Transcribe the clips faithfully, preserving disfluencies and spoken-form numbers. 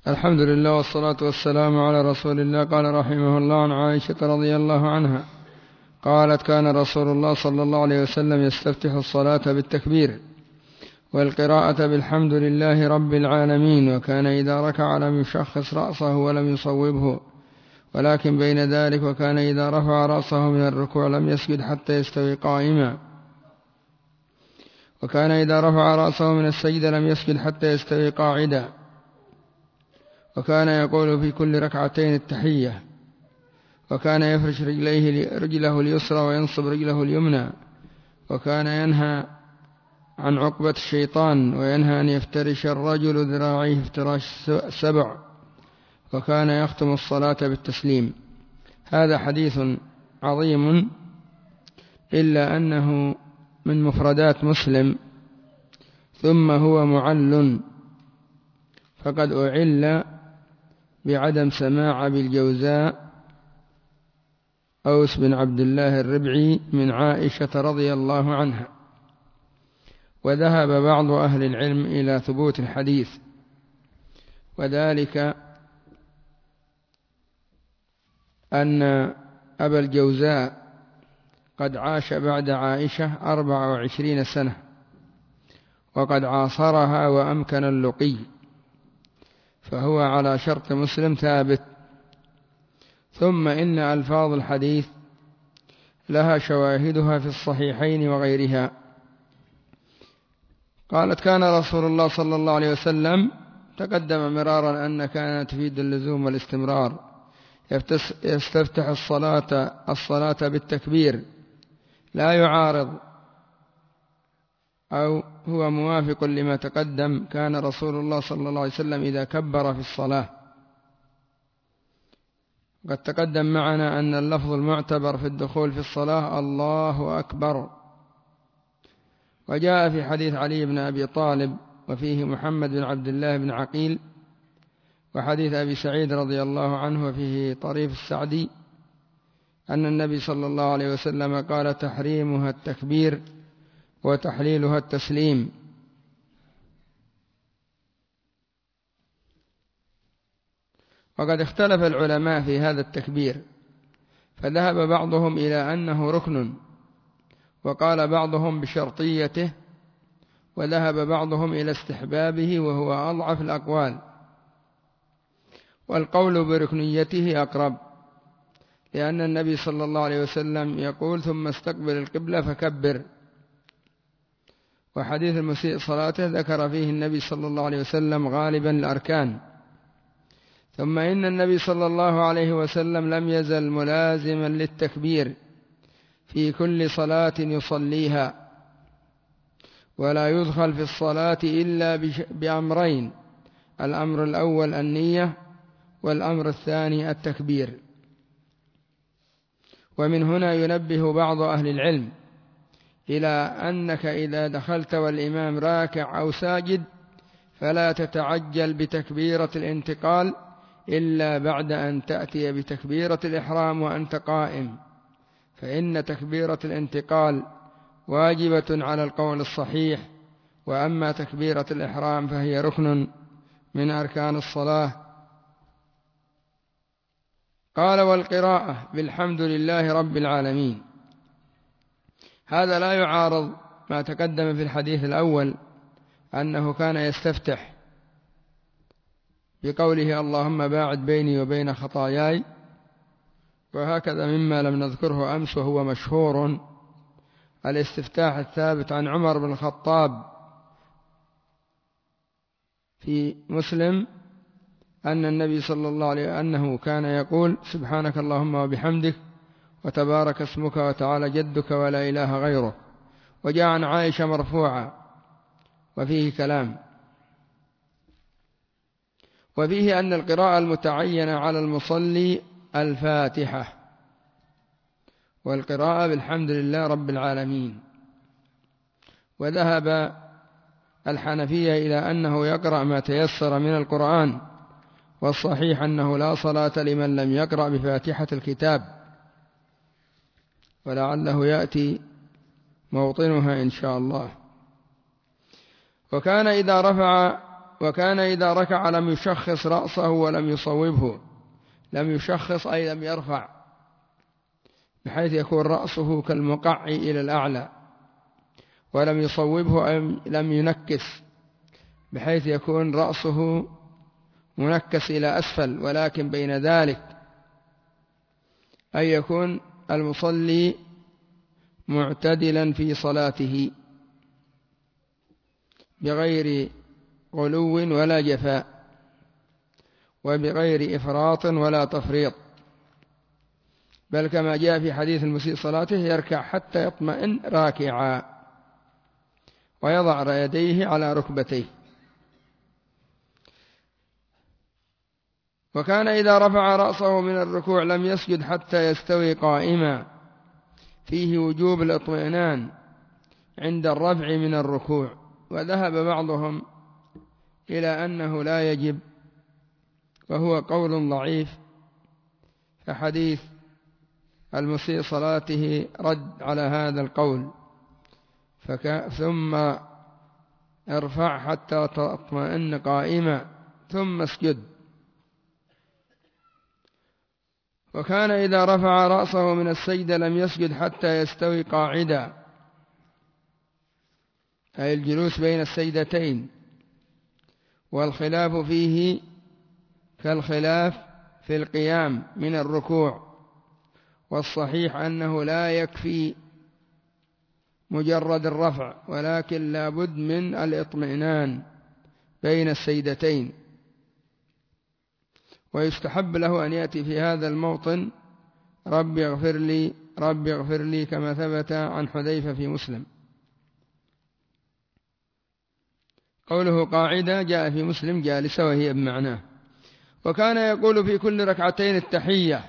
الحمد لله والصلاة والسلام على رسول الله. قال رحمه الله: عن عائشة رضي الله عنها قالت: كان رسول الله صلى الله عليه وسلم يستفتح الصلاة بالتكبير والقراءة بالحمد لله رب العالمين، وكان إذا ركع لم يشخص رأسه ولم يصوبه، ولكن بين ذلك وكان إذا رفع رأسه من الركوع لم يسجد حتى يستوي قائما، وكان إذا رفع رأسه من السجدة لم يسجد حتى يستوي قاعدا، وكان يقول في كل ركعتين التحية، وكان يفرش رجليه رجله اليسرى وينصب رجله اليمنى، وكان ينهى عن عقبة الشيطان، وينهى أن يفترش الرجل ذراعيه افتراش سبع، وكان يختم الصلاة بالتسليم. هذا حديث عظيم، إلا أنه من مفردات مسلم، ثم هو معل، فقد أعل بعدم سماع أبي الجوزاء أوس بن عبد الله الربعي من عائشة رضي الله عنها. وذهب بعض أهل العلم إلى ثبوت الحديث، وذلك أن أبا الجوزاء قد عاش بعد عائشة أربع وعشرين سنة، وقد عاصرها وأمكن اللقي، فهو على شرط مسلم ثابت. ثم إن ألفاظ الحديث لها شواهدها في الصحيحين وغيرها. قالت: كان رسول الله صلى الله عليه وسلم، تقدم مرارا أن كانت تفيد اللزوم والاستمرار، يستفتح الصلاة الصلاة بالتكبير، لا يعارض أو هو موافق لما تقدم. كان رسول الله صلى الله عليه وسلم إذا كبر في الصلاة، قد تقدم معنا أن اللفظ المعتبر في الدخول في الصلاة الله أكبر، وجاء في حديث علي بن أبي طالب وفيه محمد بن عبد الله بن عقيل، وحديث أبي سعيد رضي الله عنه وفيه طريف السعدي، أن النبي صلى الله عليه وسلم قال: تحريمها التكبير وتحليلها التسليم. وقد اختلف العلماء في هذا التكبير، فذهب بعضهم إلى أنه ركن، وقال بعضهم بشرطيته، وذهب بعضهم إلى استحبابه وهو أضعف الأقوال، والقول بركنيته أقرب، لأن النبي صلى الله عليه وسلم يقول: ثم استقبل القبلة فكبر. وحديث المسيء صلاته ذكر فيه النبي صلى الله عليه وسلم غالبا الأركان. ثم إن النبي صلى الله عليه وسلم لم يزل ملازما للتكبير في كل صلاة يصليها، ولا يدخل في الصلاة إلا بأمرين: الأمر الأول النية، والأمر الثاني التكبير. ومن هنا ينبه بعض أهل العلم إلى أنك إذا دخلت والإمام راكع أو ساجد فلا تتعجل بتكبيرة الانتقال إلا بعد أن تأتي بتكبيرة الإحرام وأنت قائم، فإن تكبيرة الانتقال واجبة على القول الصحيح، وأما تكبيرة الإحرام فهي ركن من أركان الصلاة. قال: والقراءة بالحمد لله رب العالمين. هذا لا يعارض ما تقدم في الحديث الأول أنه كان يستفتح بقوله: اللهم باعد بيني وبين خطاياي، وهكذا مما لم نذكره أمس وهو مشهور الاستفتاح الثابت عن عمر بن الخطاب في مسلم أن النبي صلى الله عليه وسلم أنه كان يقول: سبحانك اللهم وبحمدك وتبارك اسمك وتعالى جدك ولا إله غيره. وجاء عن عائشة مرفوعا وفيه كلام. وفيه أن القراءة المتعينة على المصلي الفاتحة، والقراءة بالحمد لله رب العالمين. وذهب الحنفية إلى أنه يقرأ ما تيسر من القرآن، والصحيح أنه لا صلاة لمن لم يقرأ بفاتحة الكتاب، ولعله يأتي موطنها إن شاء الله. وكان إذا رفع وكان إذا ركع لم يشخص رأسه ولم يصوبه. لم يشخص أي لم يرفع، بحيث يكون رأسه كالمقعي إلى الأعلى، ولم يصوبه أي لم ينكس، بحيث يكون رأسه منكس إلى أسفل، ولكن بين ذلك، أي يكون المصلي معتدلا في صلاته بغير غلو ولا جفاء، وبغير إفراط ولا تفريط، بل كما جاء في حديث المسيء صلاته يركع حتى يطمئن راكعا ويضع يديه على ركبتيه. وكان إذا رفع رأسه من الركوع لم يسجد حتى يستوي قائما، فيه وجوب الاطمئنان عند الرفع من الركوع. وذهب بعضهم إلى أنه لا يجب، وهو قول ضعيف، فحديث المسيء صلاته رد على هذا القول. فك... ثم ارفع حتى تطمئن قائما ثم اسجد. وكان إذا رفع رأسه من السجدة لم يسجد حتى يستوي قاعدا، أي الجلوس بين السجدتين، والخلاف فيه كالخلاف في القيام من الركوع، والصحيح أنه لا يكفي مجرد الرفع، ولكن لا بد من الاطمئنان بين السجدتين. ويستحب له أن يأتي في هذا الموطن رب اغفر لي رب اغفر لي، كما ثبت عن حذيفة في مسلم. قوله قاعدة جاء في مسلم جالسة، وهي بمعناه. وكان يقول في كل ركعتين التحية،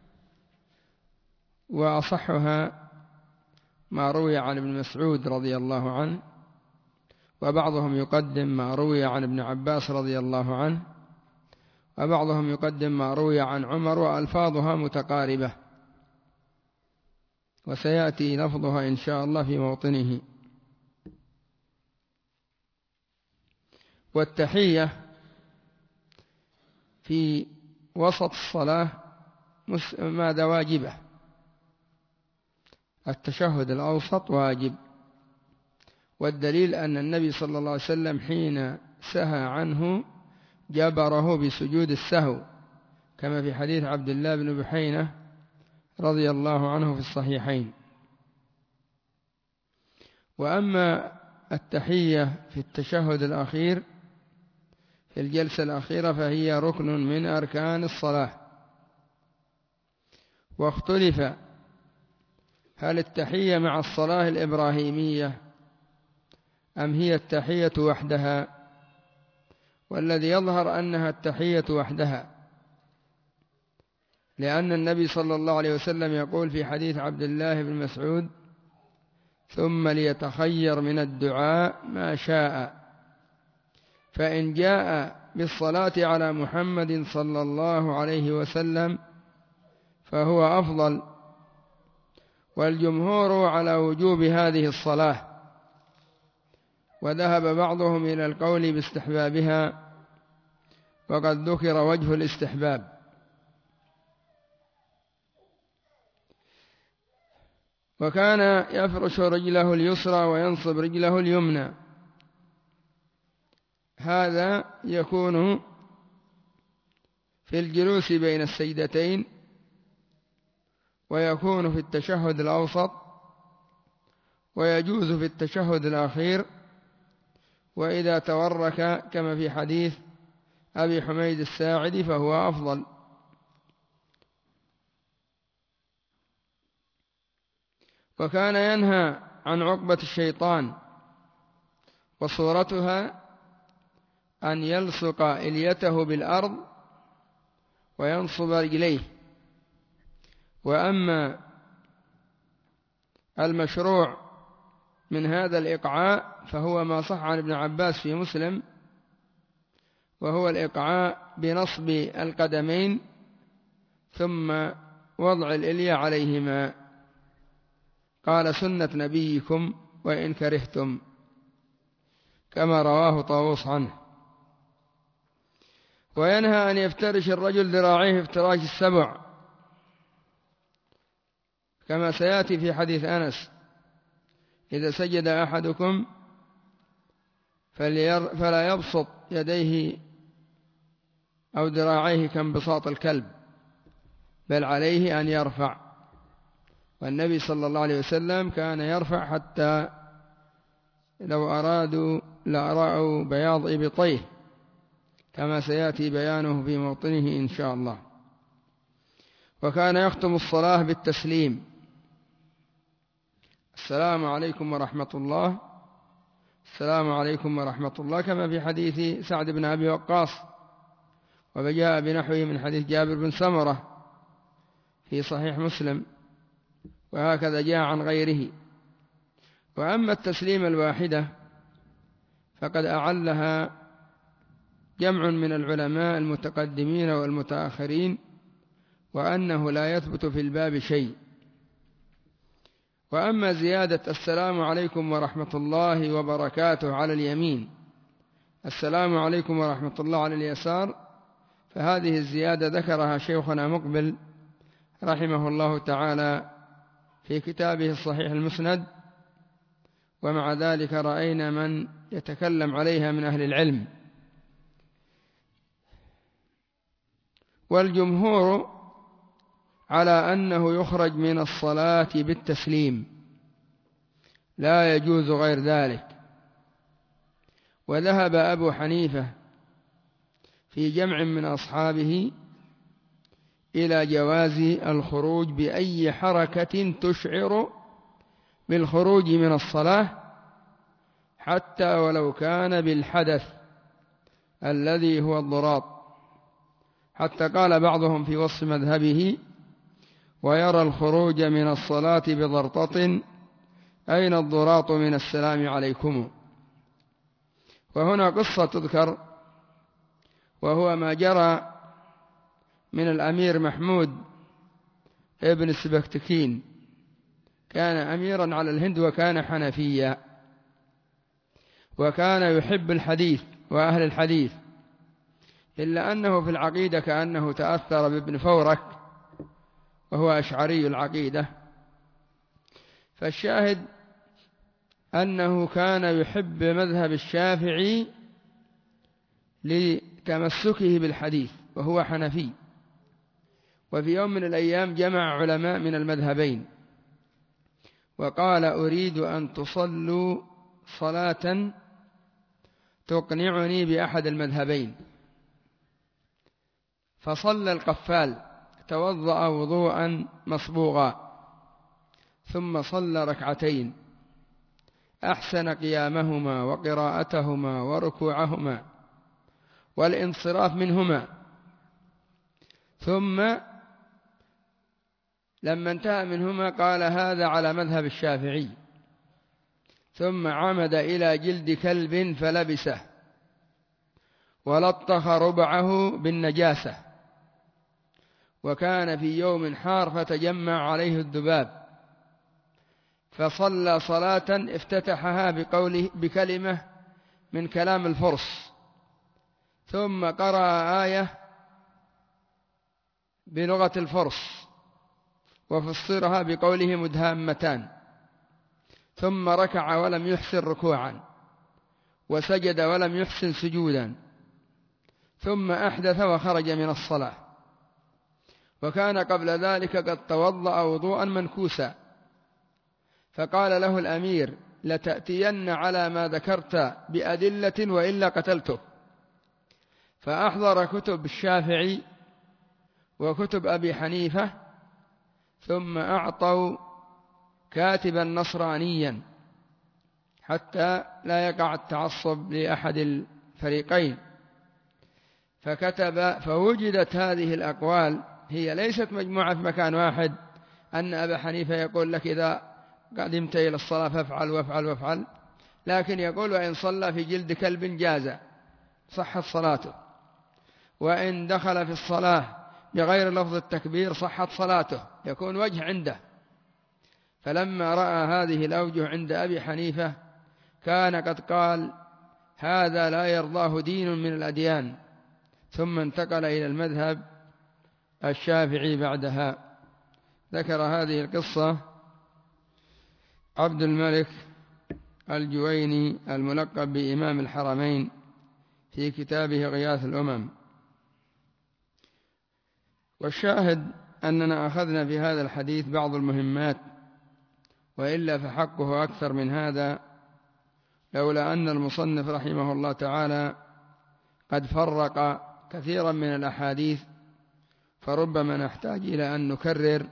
وأصحها ما روي عن ابن مسعود رضي الله عنه، وبعضهم يقدم ما روي عن ابن عباس رضي الله عنه، وبعضهم يقدم ما روي عن عمر، وألفاظها متقاربة، وسيأتي لفظها إن شاء الله في موطنه. والتحية في وسط الصلاة ماذا واجبة؟ التشهد الأوسط واجب، والدليل أن النبي صلى الله عليه وسلم حين سهى عنه جبره بسجود السهو، كما في حديث عبد الله بن بحينة رضي الله عنه في الصحيحين. وأما التحية في التشهد الأخير في الجلسة الأخيرة فهي ركن من أركان الصلاة. واختلف هل التحية مع الصلاة الإبراهيمية أم هي التحية وحدها، والذي يظهر أنها التحية وحدها، لأن النبي صلى الله عليه وسلم يقول في حديث عبد الله بن مسعود: ثم ليتخير من الدعاء ما شاء، فإن جاء بالصلاة على محمد صلى الله عليه وسلم فهو أفضل. والجمهور على وجوب هذه الصلاة، وذهب بعضهم إلى القول باستحبابها، وقد ذكر وجه الاستحباب. وكان يفرش رجله اليسرى وينصب رجله اليمنى، هذا يكون في الجلوس بين السجدتين، ويكون في التشهد الأوسط، ويجوز في التشهد الأخير، وإذا تورك كما في حديث أبي حميد الساعدي فهو أفضل. وكان ينهى عن عقبة الشيطان، وصورتها أن يلصق إليته بالأرض وينصب رجليه. وأما المشروع من هذا الإقعاء فهو ما صح عن ابن عباس في مسلم، وهو الإقعاء بنصب القدمين ثم وضع الإلية عليهما، قال: سنة نبيكم وإن كرهتم، كما رواه طاووس عنه. وينهى أن يفترش الرجل ذراعيه افتراش السبع، كما سيأتي في حديث أنس: إذا سجد أحدكم فلا يبسط يديه أو ذراعيه كانبساط الكلب، بل عليه أن يرفع. والنبي صلى الله عليه وسلم كان يرفع حتى لو أرادوا لأرأوا بياض إبطيه، كما سيأتي بيانه في موطنه إن شاء الله. وكان يختم الصلاة بالتسليم: السلام عليكم ورحمة الله، السلام عليكم ورحمة الله، كما في حديث سعد بن أبي وقاص، وجاء بنحوه من حديث جابر بن سمرة في صحيح مسلم، وهكذا جاء عن غيره. وأما التسليم الواحدة فقد أعلها جمع من العلماء المتقدمين والمتأخرين، وأنه لا يثبت في الباب شيء. وأما زيادة السلام عليكم ورحمة الله وبركاته على اليمين، السلام عليكم ورحمة الله على اليسار، فهذه الزيادة ذكرها شيخنا مقبل رحمه الله تعالى في كتابه الصحيح المسند، ومع ذلك رأينا من يتكلم عليها من أهل العلم. والجمهور على أنه يخرج من الصلاة بالتسليم، لا يجوز غير ذلك. وذهب أبو حنيفة في جمع من أصحابه إلى جواز الخروج بأي حركة تشعر بالخروج من الصلاة، حتى ولو كان بالحدث الذي هو الضراط، حتى قال بعضهم في وصف مذهبه: ويرى الخروج من الصلاة بضرطة أين الضراط من السلام عليكم. وهنا قصة تذكر، وهو ما جرى من الأمير محمود ابن السبكتكين، كان أميرا على الهند وكان حنفيا، وكان يحب الحديث وأهل الحديث، إلا أنه في العقيدة كأنه تأثر بابن فورك وهو أشعري العقيدة. فالشاهد أنه كان يحب مذهب الشافعي لتمسكه بالحديث وهو حنفي. وفي يوم من الأيام جمع علماء من المذهبين وقال: أريد أن تصلوا صلاة تقنعني بأحد المذهبين. فصلى القفال، توضأ وضوءا مصبوغا، ثم صلى ركعتين، أحسن قيامهما وقراءتهما وركوعهما والانصراف منهما. ثم لما انتهى منهما قال: هذا على مذهب الشافعي. ثم عمد إلى جلد كلب فلبسه ولطخ ربعه بالنجاسة، وكان في يوم حار فتجمع عليه الذباب، فصلى صلاة افتتحها بقوله بكلمة من كلام الفرس، ثم قرأ آية بلغة الفرس وفسرها بقوله مدهامتان، ثم ركع ولم يحسن ركوعا، وسجد ولم يحسن سجودا، ثم أحدث وخرج من الصلاة. وكان قبل ذلك قد توضأ وضوءا منكوسا. فقال له الأمير: لتأتين على ما ذكرت بأدلة وإلا قتلته. فأحضر كتب الشافعي وكتب أبي حنيفة، ثم أعطوا كاتبا نصرانيا حتى لا يقع التعصب لأحد الفريقين، فكتب. فوجدت هذه الأقوال، هي ليست مجموعة في مكان واحد، أن أبا حنيفة يقول لك إذا قدمت إلى الصلاة فافعل وافعل وافعل، لكن يقول: وإن صلى في جلد كلب جاز صحت صلاته، وإن دخل في الصلاة بغير لفظ التكبير صحت صلاته، يكون وجه عنده. فلما رأى هذه الأوجه عند أبي حنيفة كان قد قال: هذا لا يرضاه دين من الأديان، ثم انتقل إلى المذهب الشافعي بعدها. ذكر هذه القصة عبد الملك الجويني الملقب بإمام الحرمين في كتابه غياث الأمم. والشاهد أننا أخذنا في هذا الحديث بعض المهمات، وإلا فحقه أكثر من هذا، لولا أن المصنف رحمه الله تعالى قد فرق كثيرا من الأحاديث، فربما نحتاج إلى أن نكرر،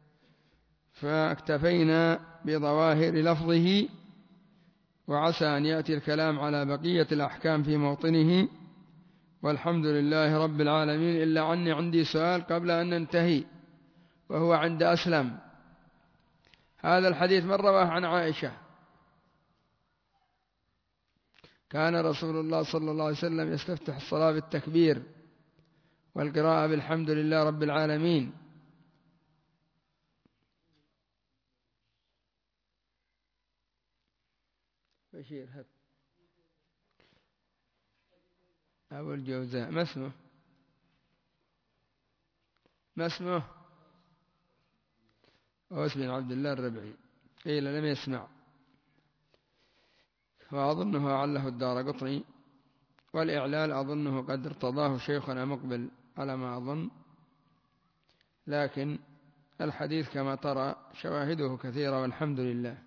فاكتفينا بظواهر لفظه، وعسى أن يأتي الكلام على بقية الأحكام في موطنه، والحمد لله رب العالمين. إلا عني عندي سؤال قبل أن ننتهي، وهو عند أسلم. هذا الحديث من رواه عن عائشة؟ كان رسول الله صلى الله عليه وسلم يستفتح الصلاة بالتكبير والقراءة بالحمد لله رب العالمين. بشير هب أبو الجوزاء، ما اسمه؟ ما اسمه؟ أوس بن عبد الله الربعي. قيل لم يسمع، وأظنه عله الدارقطني، والإعلال أظنه قد ارتضاه شيخنا مقبل على ما أظن، لكن الحديث كما ترى شواهده كثيرة والحمد لله.